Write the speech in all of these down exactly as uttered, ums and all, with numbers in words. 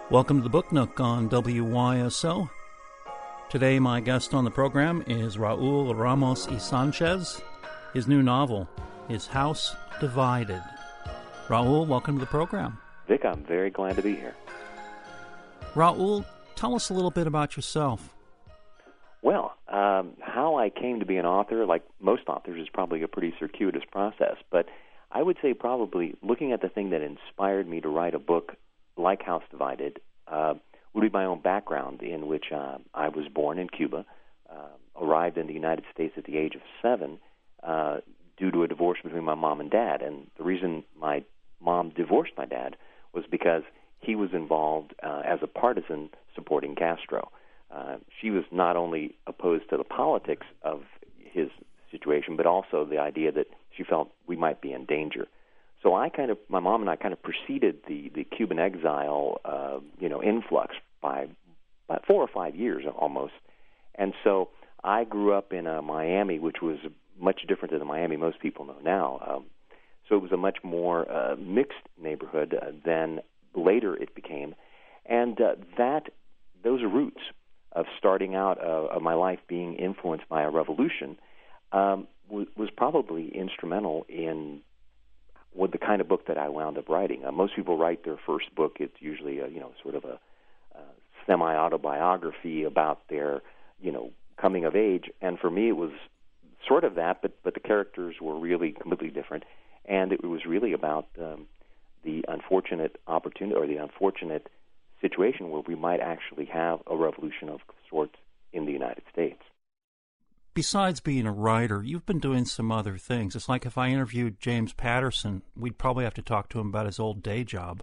Welcome to the Book Nook on W Y S O. Today my guest on the program is Raul Ramos y Sanchez. His new novel is House Divided. Raul, welcome to the program. Vic, I'm very glad to be here. Raul, tell us a little bit about yourself. Well, um, how I came to be an author, like most authors, is probably a pretty circuitous process. But I would say probably looking at the thing that inspired me to write a book like House Divided uh, would be my own background, in which uh, I was born in Cuba, uh, arrived in the United States at the age of seven uh, due to a divorce between my mom and dad. And the reason my mom divorced my dad was because he was involved uh, as a partisan supporting Castro. Uh, she was not only opposed to the politics of his situation, but also the idea that she felt we might be in danger. So I kind of, my mom and I kind of preceded the, the Cuban exile, uh, you know, influx by, by four or five years almost. And so I grew up in uh, Miami, which was much different than the Miami most people know now. Um, so it was a much more uh, mixed neighborhood uh, than later it became. And uh, that, those roots of starting out uh, of my life being influenced by a revolution um, w- was probably instrumental in with the kind of book that I wound up writing. Uh, most people write their first book. It's usually a, you know, sort of a, a semi-autobiography about their, you know, coming of age. And for me, it was sort of that, but, but the characters were really completely different. And it was really about um, the unfortunate opportunity or the unfortunate situation where we might actually have a revolution of sorts in the United States. Besides being a writer, you've been doing some other things. It's like if I interviewed James Patterson, we'd probably have to talk to him about his old day job.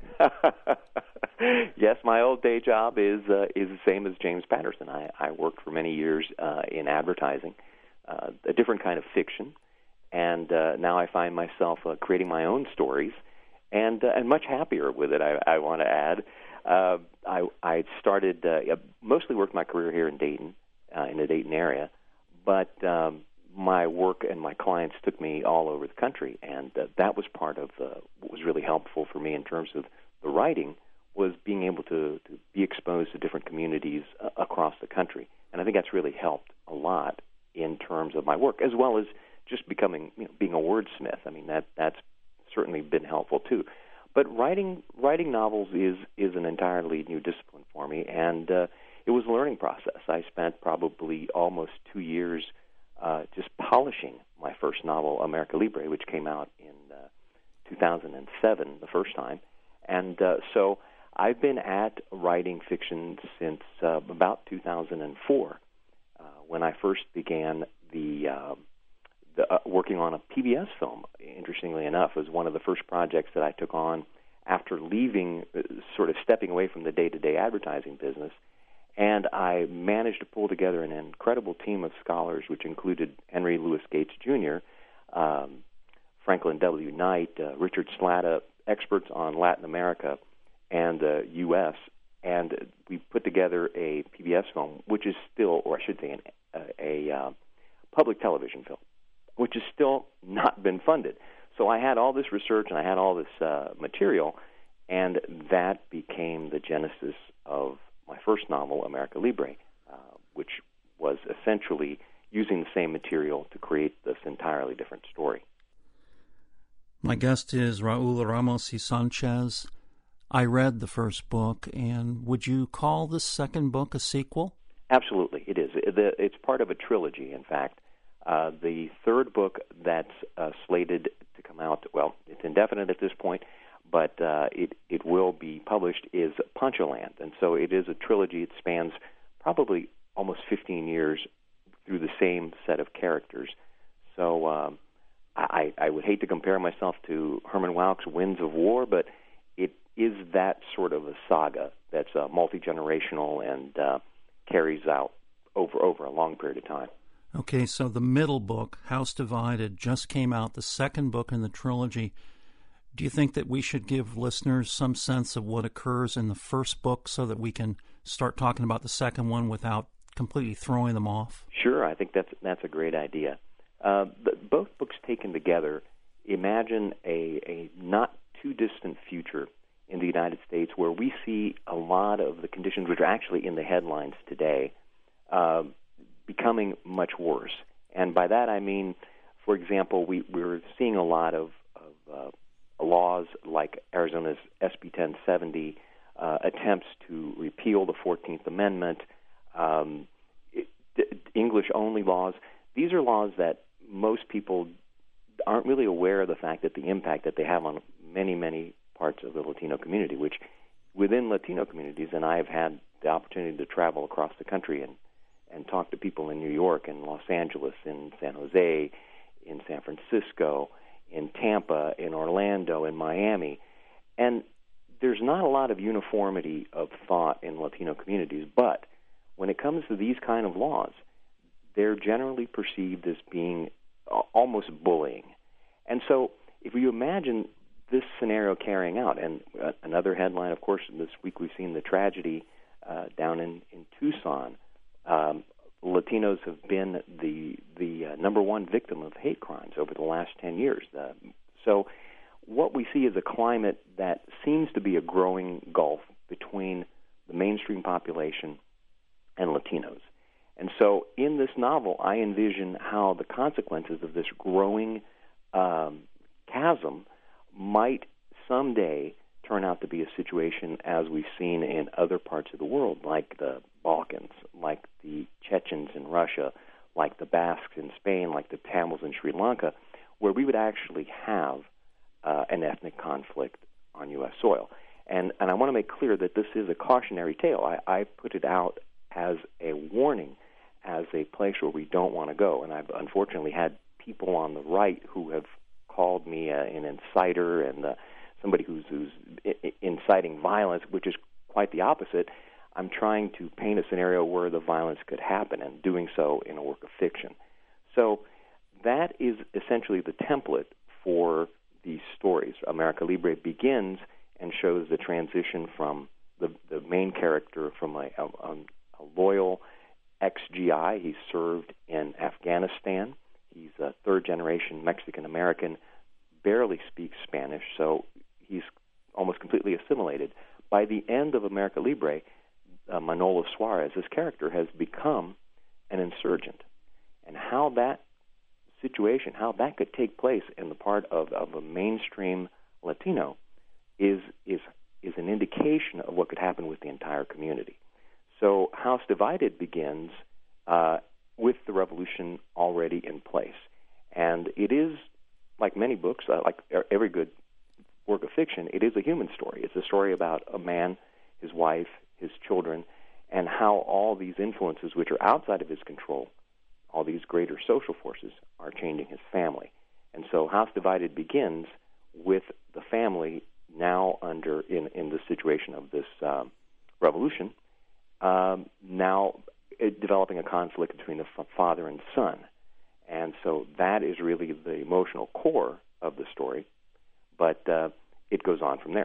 Yes, my old day job is uh, is the same as James Patterson. I, I worked for many years uh, in advertising, uh, a different kind of fiction, and uh, now I find myself uh, creating my own stories, and uh, and much happier with it, I, I want to add. Uh, I, I started, uh, mostly worked my career here in Dayton, uh, in the Dayton area, but um, my work and my clients took me all over the country, and uh, that was part of uh, what was really helpful for me in terms of the writing, was being able to, to be exposed to different communities uh, across the country. And I think that's really helped a lot in terms of my work, as well as just becoming, you know, being a wordsmith. I mean, that that's certainly been helpful too. But writing writing novels is is an entirely new discipline for me, and uh, it was a learning process. I spent probably almost two years uh, just polishing my first novel, America Libre, which came out in uh, two thousand seven the first time. And uh, so I've been at writing fiction since uh, about two thousand four, uh, when I first began the, uh, the uh, working on a P B S film. Interestingly enough, was one of the first projects that I took on after leaving, uh, sort of stepping away from the day-to-day advertising business. And I managed to pull together an incredible team of scholars, which included Henry Louis Gates Junior, um, Franklin W. Knight, uh, Richard Slatta, experts on Latin America and the U S, and we put together a P B S film, which is still, or I should say, an, a, a uh, public television film, which has still not been funded. So I had all this research and I had all this uh, material, and that became the genesis of my first novel, America Libre, uh, which was essentially using the same material to create this entirely different story. My guest is Raul Ramos y Sanchez. I read the first book, and would you call the second book a sequel? Absolutely, it is. It's part of a trilogy, in fact. Uh, the third book that's uh, slated to come out, well, it's indefinite at this point, but uh, it, it will be published, is Poncholand. And so it is a trilogy. It spans probably almost fifteen years through the same set of characters. So um, I, I would hate to compare myself to Herman Wouk's Winds of War, but it is that sort of a saga that's uh, multi-generational and uh, carries out over, over a long period of time. Okay, so the middle book, House Divided, just came out, the second book in the trilogy. Do you think that we should give listeners some sense of what occurs in the first book so that we can start talking about the second one without completely throwing them off? Sure, I think that's that's a great idea. Uh, both books taken together imagine a, a not too distant future in the United States where we see a lot of the conditions which are actually in the headlines today uh, becoming much worse. And by that I mean, for example, we, we're seeing a lot of, of uh, laws like Arizona's S B ten seventy, uh, attempts to repeal the fourteenth Amendment, um, it, English-only laws. These are laws that most people aren't really aware of the fact that the impact that they have on many, many parts of the Latino community, which within Latino communities, and I have had the opportunity to travel across the country and, and talk to people in New York and Los Angeles, in San Jose, in San Francisco, in Tampa, in Orlando, in Miami. And there's not a lot of uniformity of thought in Latino communities, but when it comes to these kind of laws, they're generally perceived as being almost bullying. And so if you imagine this scenario carrying out, and uh, another headline, of course, this week we've seen the tragedy uh, down in, in Tucson. Um, Latinos have been the the uh, number one victim of hate crimes over the last ten years. Uh, so what we see is a climate that seems to be a growing gulf between the mainstream population and Latinos. And so in this novel, I envision how the consequences of this growing um, chasm might someday turn out to be a situation as we've seen in other parts of the world, like the Balkans, like the Chechens in Russia, like the Basques in Spain, like the Tamils in Sri Lanka, where we would actually have uh, an ethnic conflict on U S soil. And, and I want to make clear that this is a cautionary tale. I, I put it out as a warning, as a place where we don't want to go. And I've unfortunately had people on the right who have called me uh, an inciter and uh, somebody who's, who's I- inciting violence, which is quite the opposite. I'm trying to paint a scenario where the violence could happen, and doing so in a work of fiction. So that is essentially the template for these stories. America Libre begins and shows the transition from the, the main character from a, a, a loyal ex-G I. He served in Afghanistan. He's a third-generation Mexican-American, barely speaks Spanish, so he's almost completely assimilated. By the end of America Libre, uh, Manolo Suarez, his character, has become an insurgent. And how that situation, how that could take place in the part of, of a mainstream Latino is, is, is an indication of what could happen with the entire community. So House Divided begins uh, with the revolution already in place. And it is, like many books, uh, like every good work of fiction, it is a human story. It's a story about a man, his wife, his children, and how all these influences which are outside of his control, all these greater social forces, are changing his family. And so House Divided begins with the family now under, in, in the situation of this um, revolution, um, now it, developing a conflict between the f- father and son. And so that is really the emotional core of the story, but uh, it goes on from there.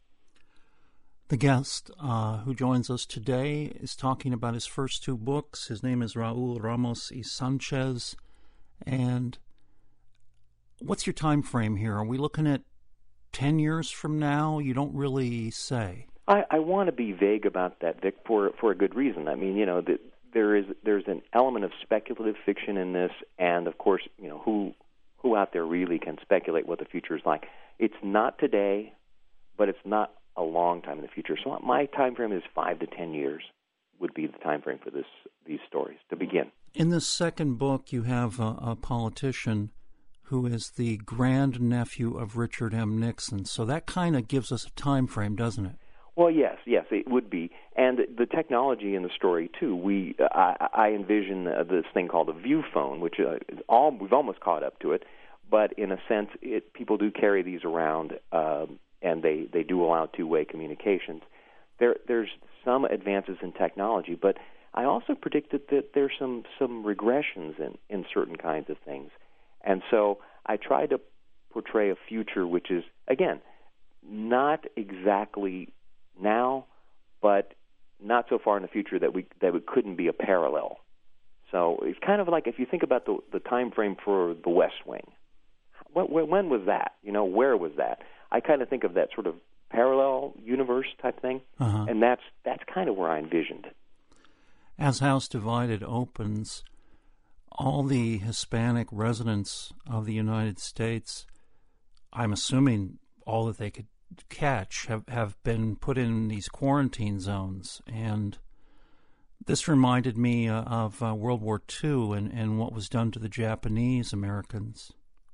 The guest uh, who joins us today is talking about his first two books. His name is Raul Ramos y Sanchez. And what's your time frame here? Are we looking at ten years from now? You don't really say. I, I want to be vague about that, Vic, for for a good reason. I mean, you know, the, there is there's an element of speculative fiction in this, and of course, you know, who who out there really can speculate what the future is like? It's not today, but it's not a long time in the future. So my time frame is five to ten years would be the time frame for this these stories to begin. In this second book, you have a, a politician who is the grandnephew of Richard M. Nixon. So that kind of gives us a time frame, doesn't it? Well, yes, yes, it would be. And the technology in the story, too, we uh, I, I envision uh, this thing called a view phone, which uh, is all, we've almost caught up to it, but in a sense, it, people do carry these around, um, and they, they do allow two-way communications. There, there's some advances in technology, but I also predicted that there's some, some regressions in, in certain kinds of things. And so I tried to portray a future which is, again, not exactly now, but not so far in the future that we that it couldn't be a parallel. So it's kind of like if you think about the the time frame for The West Wing. When, when was that? You know, where was that? I kind of think of that sort of parallel universe type thing, uh-huh. and that's that's kind of where I envisioned it. As House Divided opens, all the Hispanic residents of the United States, I'm assuming all that they could catch, have, have been put in these quarantine zones. And this reminded me uh, of uh, World War Two and, and what was done to the Japanese Americans.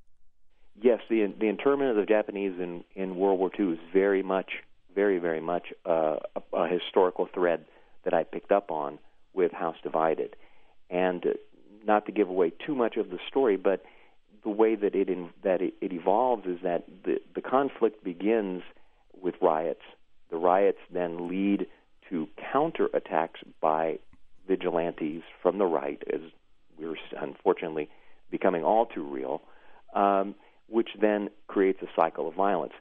Yes, the the internment of the Japanese in, in World War Two is very much, very, very much uh, a, a historical thread that I picked up on with House Divided. And uh, not to give away too much of the story, but the way that it in, that it, it evolves is that the, the conflict begins with riots. The riots then lead to counterattacks by vigilantes from the right, as we're unfortunately becoming all too real, um, which then creates a cycle of violence.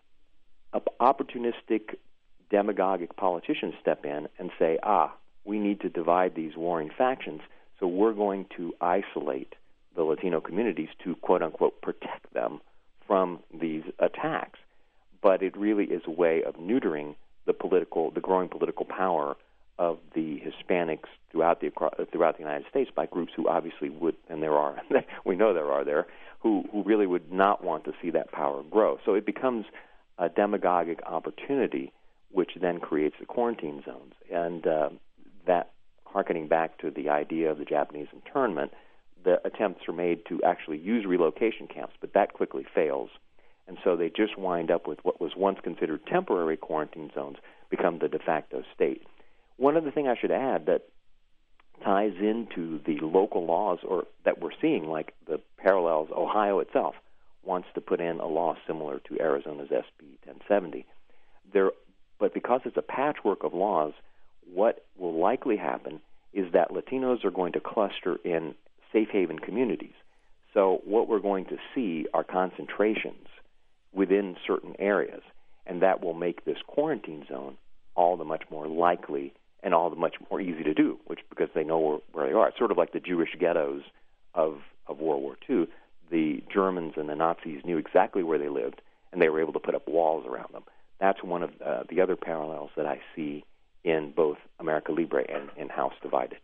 Opportunistic, demagogic politicians step in and say, ah, we need to divide these warring factions, so we're going to isolate the Latino communities to, quote-unquote, protect them from these attacks. But it really is a way of neutering the political, the growing political power of the Hispanics throughout the throughout the United States by groups who obviously would, and there are, we know there are there, who, who really would not want to see that power grow. So it becomes a demagogic opportunity, which then creates the quarantine zones. And uh, that, harkening back to the idea of the Japanese internment, the attempts are made to actually use relocation camps, but that quickly fails. And so they just wind up with what was once considered temporary quarantine zones become the de facto state. One other thing I should add that ties into the local laws or that we're seeing, like the parallels, Ohio itself wants to put in a law similar to Arizona's S B ten seventy. There, but because it's a patchwork of laws, what will likely happen is that Latinos are going to cluster in safe haven communities. So what we're going to see are concentrations within certain areas, and that will make this quarantine zone all the much more likely and all the much more easy to do, which because they know where, where they are. It's sort of like the Jewish ghettos of, of World War Two. The Germans and the Nazis knew exactly where they lived, and they were able to put up walls around them. That's one of uh, the other parallels that I see in both America Libre and in House Divided.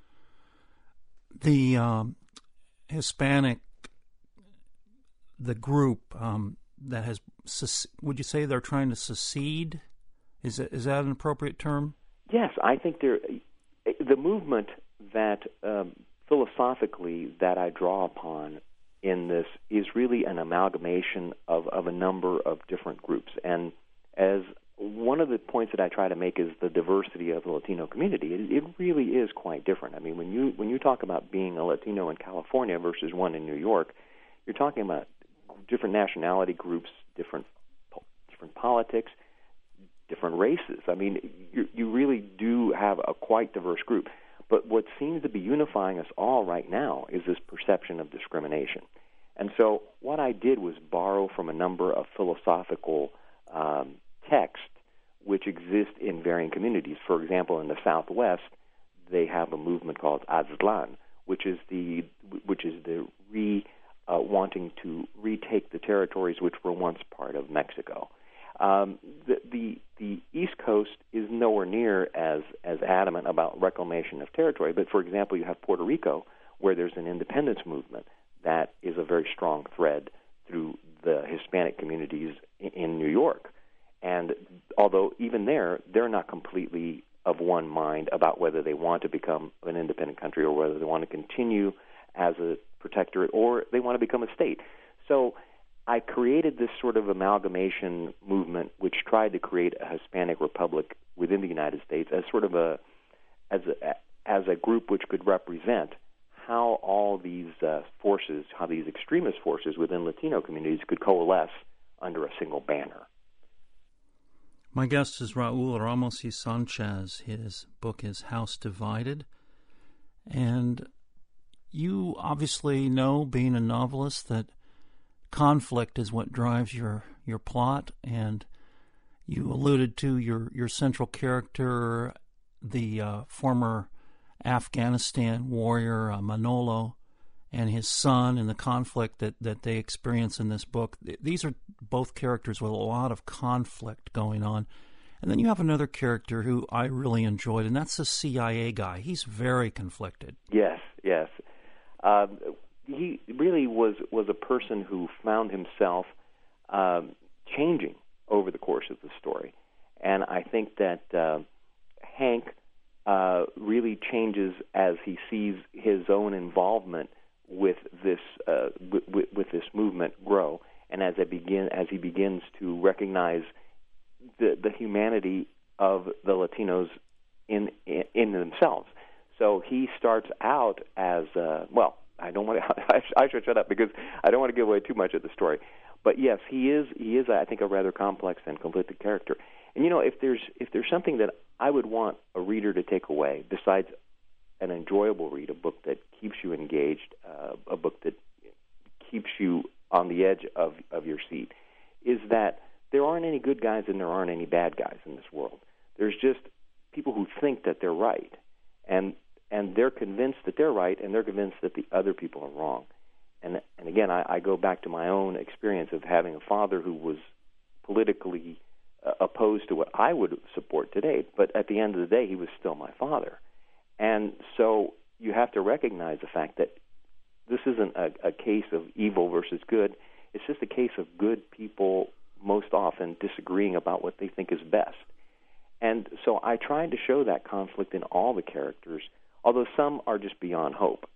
The um, Hispanic, the group um, that has, would you say they're trying to secede? Is that, is that an appropriate term? Yes, I think there, the movement that um, philosophically that I draw upon in this is really an amalgamation of, of a number of different groups. And as one of the points that I try to make is the diversity of the Latino community. It, it really is quite different. I mean, when you when you talk about being a Latino in California versus one in New York, you're talking about different nationality groups, different different politics, different races. I mean, you, you really do have a quite diverse group. But what seems to be unifying us all right now is this perception of discrimination. And so what I did was borrow from a number of philosophical um, texts which exist in varying communities. For example, in the Southwest, they have a movement called Aztlan, which is the which is the re uh, wanting to retake the territories which were once part of Mexico. Um, the, the the East Coast is nowhere near as as adamant about reclamation of territory. But for example, you have Puerto Rico, where there's an independence movement that is a very strong thread through the Hispanic communities in, in New York. And although even there, they're not completely of one mind about whether they want to become an independent country or whether they want to continue as a protectorate or they want to become a state. So I created this sort of amalgamation movement which tried to create a Hispanic republic within the United States as sort of a as a, as a group which could represent how all these uh, forces, how these extremist forces within Latino communities could coalesce under a single banner. My guest is Raul Ramos y Sanchez. His book is House Divided. And you obviously know, being a novelist, that conflict is what drives your, your plot. And you alluded to your, your central character, the uh, former Afghanistan warrior uh, Manolo, and his son, and the conflict that, that they experience in this book. These are both characters with a lot of conflict going on. And then you have another character who I really enjoyed, and that's the C I A guy. He's very conflicted. Yes, yes. Um, he really was, was a person who found himself um, changing over the course of the story. And I think that uh, Hank uh, really changes as he sees his own involvement with this uh, w- with this movement grow, and as it begin as he begins to recognize the the humanity of the Latinos in in, in themselves. So he starts out as uh, well. I don't want to. I should shut up because I don't want to give away too much of the story. But yes, he is. He is. I think a rather complex and conflicted character. And you know, if there's if there's something that I would want a reader to take away besides an enjoyable read, a book that keeps you engaged, uh, a book that keeps you on the edge of, of your seat, is that there aren't any good guys and there aren't any bad guys in this world. There's just people who think that they're right, and and they're convinced that they're right, and they're convinced that the other people are wrong. And and again, I, I go back to my own experience of having a father who was politically uh, opposed to what I would support today, but at the end of the day, he was still my father. And so you have to recognize the fact that this isn't a, a case of evil versus good. It's just a case of good people most often disagreeing about what they think is best. And so I tried to show that conflict in all the characters, although some are just beyond hope.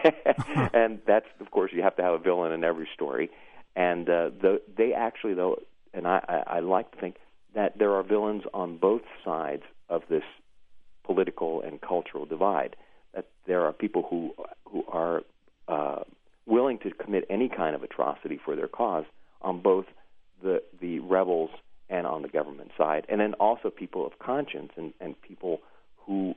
And that's, of course, you have to have a villain in every story. And uh, the, they actually, though, and I, I, I like to think that there are villains on both sides of this political and cultural divide, that there are people who who are uh, willing to commit any kind of atrocity for their cause on both the the rebels and on the government side, and then also people of conscience and, and people who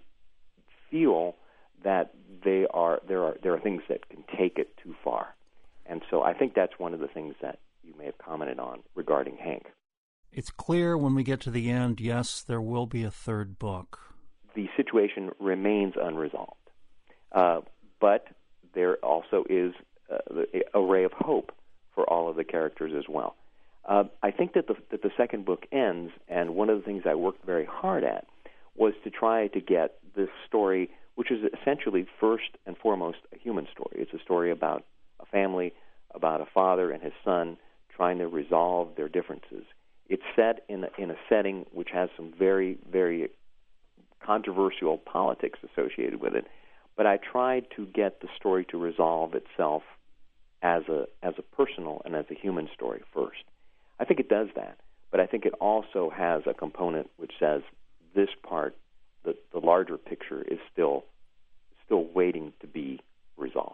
feel that they are there are there are things that can take it too far. And so I think that's one of the things that you may have commented on regarding Hank. It's clear when we get to the end, yes, there will be a third book. The situation remains unresolved. Uh, but there also is uh, a ray of hope for all of the characters as well. Uh, I think that the, that the second book ends, and one of the things I worked very hard at was to try to get this story, which is essentially first and foremost a human story. It's a story about a family, about a father and his son trying to resolve their differences. It's set in a, in a setting which has some very, very controversial politics associated with it, but I tried to get the story to resolve itself as a as a personal and as a human story first. I think it does that, but I think it also has a component which says this part, the, the larger picture, is still still waiting to be resolved.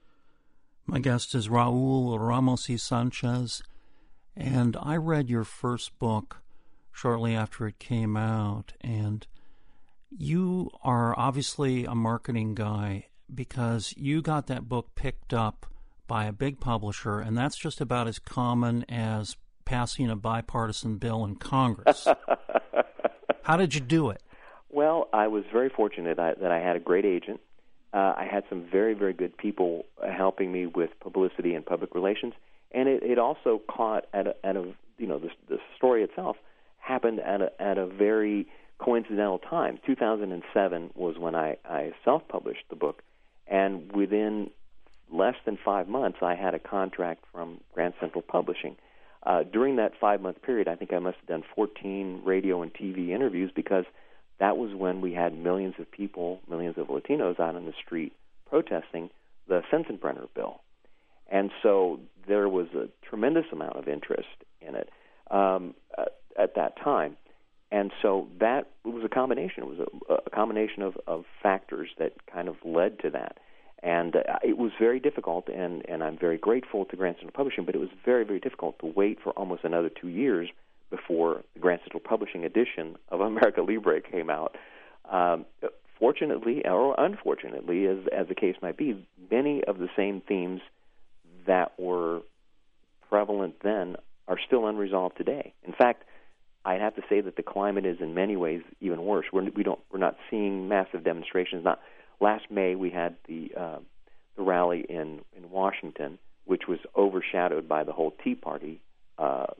My guest is Raul Ramos y Sanchez, and I read your first book shortly after it came out, and you are obviously a marketing guy because you got that book picked up by a big publisher, and that's just about as common as passing a bipartisan bill in Congress. How did you do it? Well, I was very fortunate that I had a great agent. Uh, I had some very, very good people helping me with publicity and public relations, and it, it also caught at a, at a you know the, the story itself happened at a at a very coincidental time. two thousand seven was when I, I self-published the book, and within less than five months, I had a contract from Grand Central Publishing. Uh, during that five-month period, I think I must have done fourteen radio and T V interviews because that was when we had millions of people, millions of Latinos out on the street protesting the Sensenbrenner bill. And so there was a tremendous amount of interest in it um, at, at that time. And so that was a combination. It was a, a combination of, of factors that kind of led to that. And uh, it was very difficult, and, and I'm very grateful to Grand Central Publishing, but it was very, very difficult to wait for almost another two years before the Grand Central Publishing edition of America Libre came out. Um, fortunately, or unfortunately, as, as the case might be, many of the same themes that were prevalent then are still unresolved today. In fact, I'd have to say that the climate is in many ways even worse. We're, we don't, we're not seeing massive demonstrations. Not last May we had the uh, the rally in, in Washington, which was overshadowed by the whole Tea Party uh,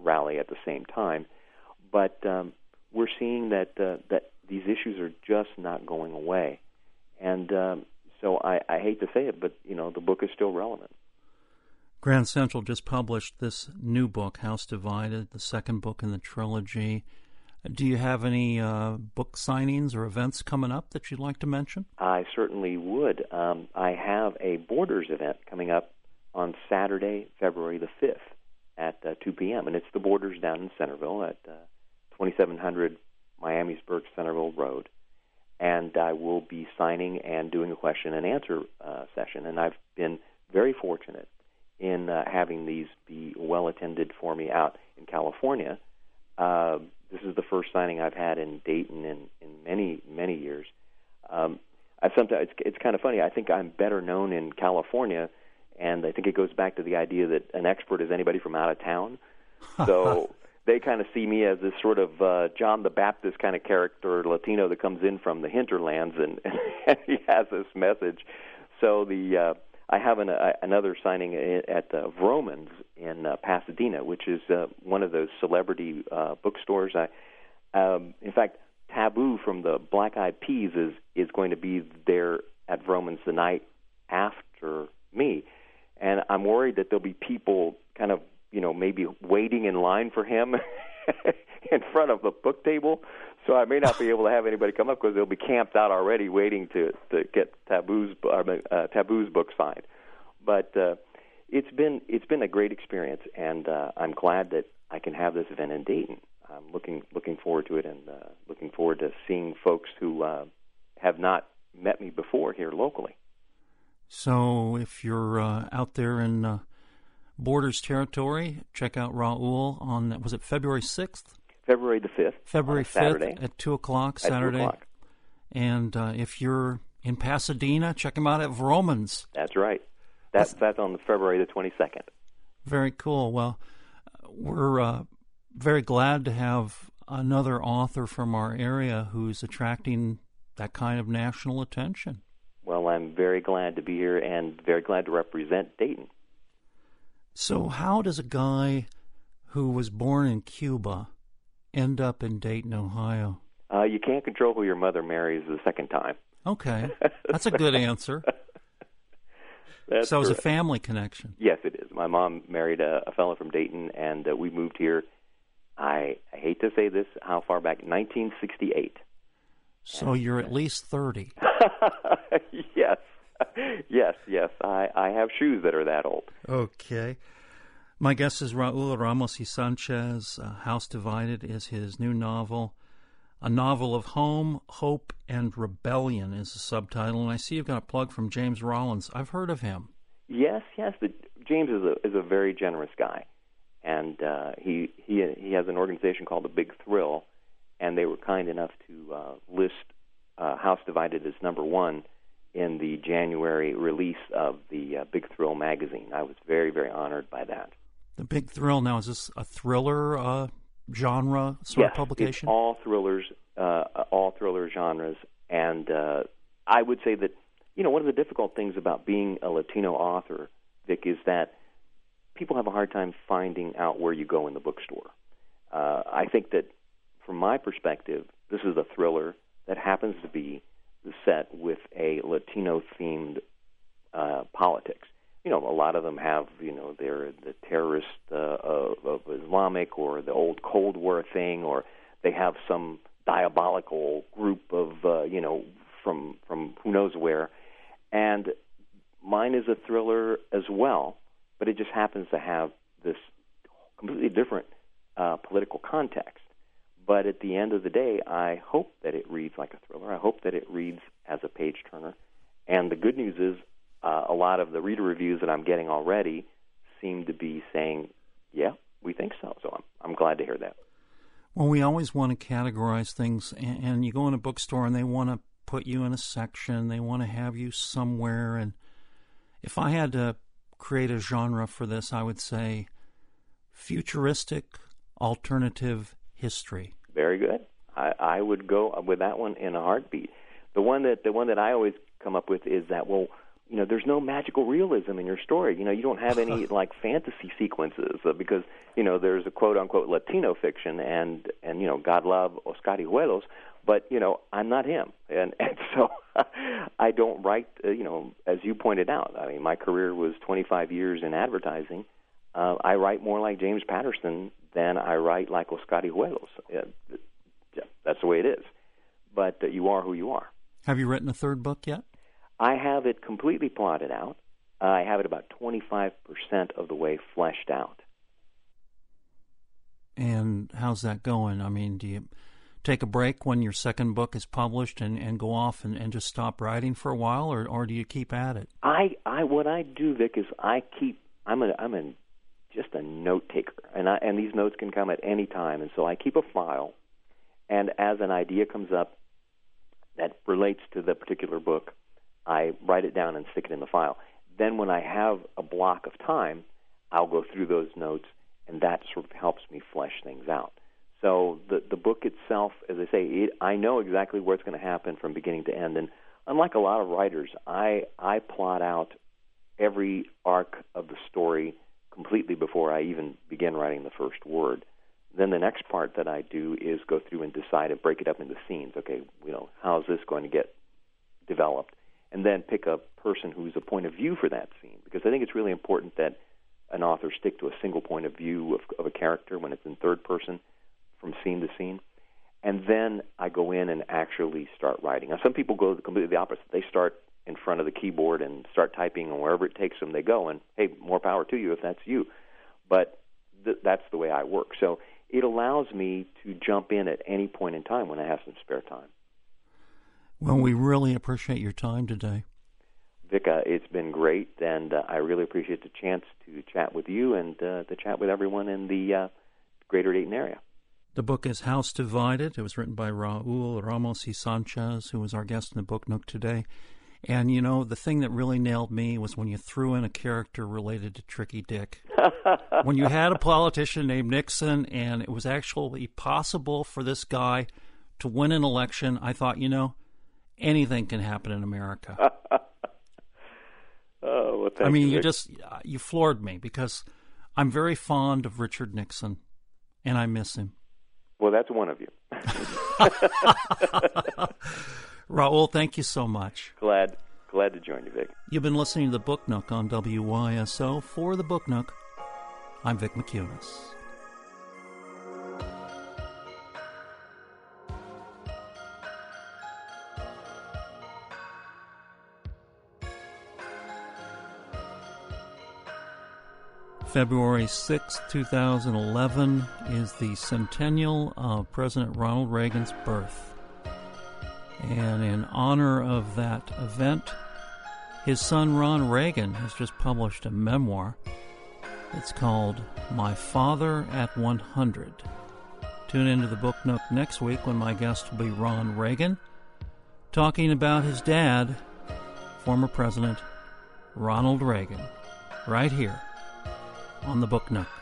rally at the same time. But um, we're seeing that uh, that these issues are just not going away. And um, so I, I hate to say it, but, you know, the book is still relevant. Grand Central just published this new book, House Divided, the second book in the trilogy. Do you have any uh, book signings or events coming up that you'd like to mention? I certainly would. Um, I have a Borders event coming up on Saturday, February the fifth at uh, two p.m., and it's the Borders down in Centerville at uh, twenty-seven hundred Miamisburg Centerville Road. And I will be signing and doing a question and answer uh, session, and I've been very fortunate in uh, having these be well attended for me out in California. Uh, this is the first signing I've had in Dayton in, in many, many years. Um, I sometimes it's, it's kind of funny. I think I'm better known in California, and I think it goes back to the idea that an expert is anybody from out of town. So they kind of see me as this sort of uh, John the Baptist kind of character, Latino that comes in from the hinterlands, and, and he has this message. So the uh, I have an, uh, another signing at uh, Vroman's in uh, Pasadena, which is uh, one of those celebrity uh, bookstores. I, um, in fact, Taboo from the Black Eyed Peas is, is going to be there at Vroman's the night after me. And I'm worried that there'll be people kind of, you know, maybe waiting in line for him in front of the book table. So I may not be able to have anybody come up because they'll be camped out already waiting to, to get Taboo's uh, Taboo's book signed. But uh, it's been it's been a great experience, and uh, I'm glad that I can have this event in Dayton. I'm looking looking forward to it, and uh, looking forward to seeing folks who uh, have not met me before here locally. So if you're uh, out there in uh, Borders territory, check out Raul on, was it February sixth? February the fifth. February fifth at two o'clock Saturday. At two o'clock. And uh, if you're in Pasadena, check him out at Vroman's. That's right. That's, that's on the February the twenty-second. Very cool. Well, we're uh, very glad to have another author from our area who's attracting that kind of national attention. Well, I'm very glad to be here and very glad to represent Dayton. So how does a guy who was born in Cuba end up in Dayton, Ohio? Uh, you can't control who your mother marries the second time. Okay. That's a good answer. That's so it's correct. A family connection. Yes, it is. My mom married a, a fellow from Dayton, and uh, we moved here, I, I hate to say this, how far back? nineteen sixty-eight. So and, you're at least thirty. Yes. Yes, yes. I, I have shoes that are that old. Okay. My guest is Raul Ramos y Sanchez. Uh, House Divided is his new novel. A novel of home, hope, and rebellion is the subtitle. And I see you've got a plug from James Rollins. I've heard of him. Yes, yes. The, James is a is a very generous guy, and uh, he he he has an organization called The Big Thrill, and they were kind enough to uh, list uh, House Divided as number one in the January release of the uh, Big Thrill magazine. I was very, very honored by that. The Big Thrill, now, is this a thriller uh, genre sort yes, of publication? It's all thrillers, uh, all thriller genres. And uh, I would say that, you know, one of the difficult things about being a Latino author, Vic, is that people have a hard time finding out where you go in the bookstore. Uh, I think that, from my perspective, this is a thriller that happens to be set with a Latino-themed uh, politics. You know, a lot of them have, you know, they're the terrorist uh, of, of Islamic or the old Cold War thing, or they have some diabolical group of, uh, you know, from from who knows where. And mine is a thriller as well, but it just happens to have this completely different uh, political context. But at the end of the day, I hope that it reads like a thriller. I hope that it reads as a page-turner. And the good news is uh, a lot of the reader reviews that I'm getting already seem to be saying, yeah, we think so. So I'm, I'm glad to hear that. Well, we always want to categorize things, and, and you go in a bookstore and they want to put you in a section. They want to have you somewhere. And if I had to create a genre for this, I would say futuristic alternative history. Very good. I, I would go with that one in a heartbeat. The one that the one that I always come up with is that, well, you know, there's no magical realism in your story. You know, you don't have any like fantasy sequences uh, because, you know, there's a quote unquote Latino fiction and, and you know, God love Oscar Hijuelos, but, you know, I'm not him. And, and so I don't write, uh, you know, as you pointed out. I mean, my career was twenty-five years in advertising. Uh, I write more like James Patterson than I write like Oscar Hijuelos. Uh, that's the way it is. But uh, you are who you are. Have you written a third book yet? I have it completely plotted out. Uh, I have it about twenty-five percent of the way fleshed out. And how's that going? I mean, do you take a break when your second book is published and, and go off and, and just stop writing for a while, or, or do you keep at it? I, I what I do, Vic, is I keep, I'm a, I'm a, just a note taker, and, I, and these notes can come at any time, and so I keep a file, and as an idea comes up that relates to the particular book, I write it down and stick it in the file. Then when I have a block of time, I'll go through those notes, and that sort of helps me flesh things out. So the the book itself, as I say, it, I know exactly where it's going to happen from beginning to end. And unlike a lot of writers, I I plot out every arc of the story completely before I even begin writing the first word. Then the next part that I do is go through and decide and break it up into scenes. Okay, you know, how is this going to get developed? And then pick a person who's a point of view for that scene, because I think it's really important that an author stick to a single point of view of, of a character when it's in third person from scene to scene. And then I go in and actually start writing. Now, some people go completely the opposite. They start in front of the keyboard and start typing, and wherever it takes them, they go. And, hey, more power to you if that's you. But th- that's the way I work. So it allows me to jump in at any point in time when I have some spare time. Well, we really appreciate your time today. Vic, uh, it's been great, and uh, I really appreciate the chance to chat with you and uh, to chat with everyone in the uh, greater Dayton area. The book is House Divided. It was written by Raul Ramos y Sanchez, who was our guest in the Book Nook today. And, you know, the thing that really nailed me was when you threw in a character related to Tricky Dick. When you had a politician named Nixon, and it was actually possible for this guy to win an election, I thought, you know, anything can happen in America. Oh, well, thank I mean, you, you just, you floored me, because I'm very fond of Richard Nixon, and I miss him. Well, that's one of you. Raul, thank you so much. Glad, glad to join you, Vic. You've been listening to the Book Nook on W Y S O. For the Book Nook, I'm Vic McCunis. February sixth, twenty eleven is the centennial of President Ronald Reagan's birth. And in honor of that event, his son Ron Reagan has just published a memoir. It's called My Father at one hundred. Tune into the Book Nook next week when my guest will be Ron Reagan, talking about his dad, former President Ronald Reagan, right here on the Book Nook.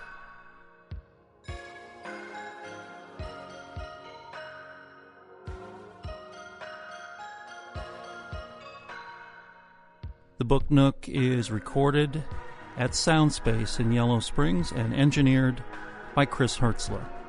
The Book Nook is recorded at Soundspace in Yellow Springs and engineered by Chris Hertzler.